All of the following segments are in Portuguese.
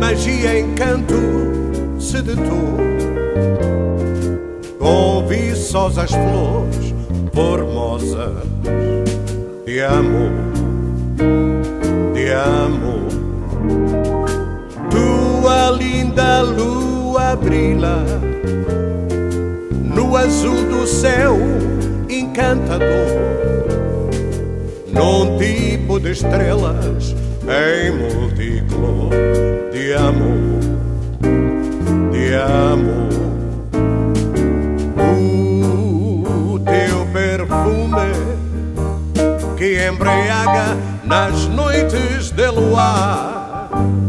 magia, encanto sedutor, com viçosas flores formosas de amor, de amor. Tua linda lua brilha no azul do céu encantador, num tipo de estrelas em multicor de amor, de amor. O teu perfume que embriaga nas noites de luar,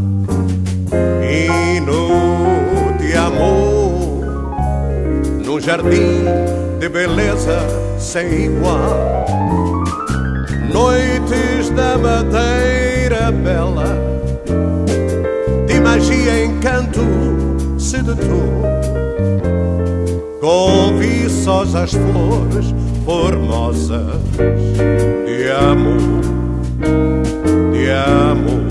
hino de amor, num jardim de beleza sem igual. Noites da madeira bela, de magia, encanto sedutor, com viçosas flores formosas de amor, de amor.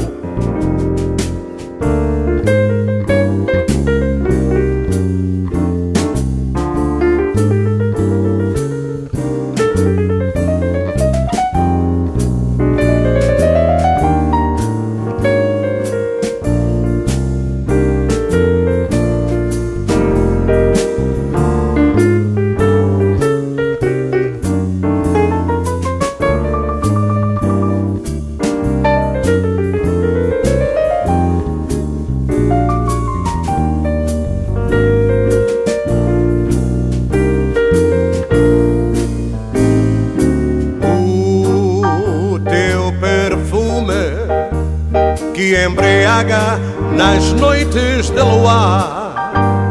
Que embriaga nas noites de luar,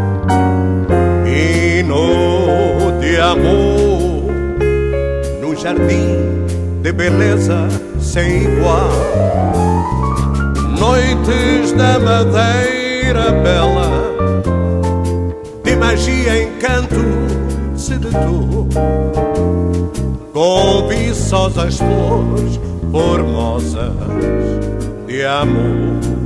hino de amor, num jardim de beleza sem igual. Noites da madeira bela, de magia, encanto sedutor, com viçosas flores formosas de amor,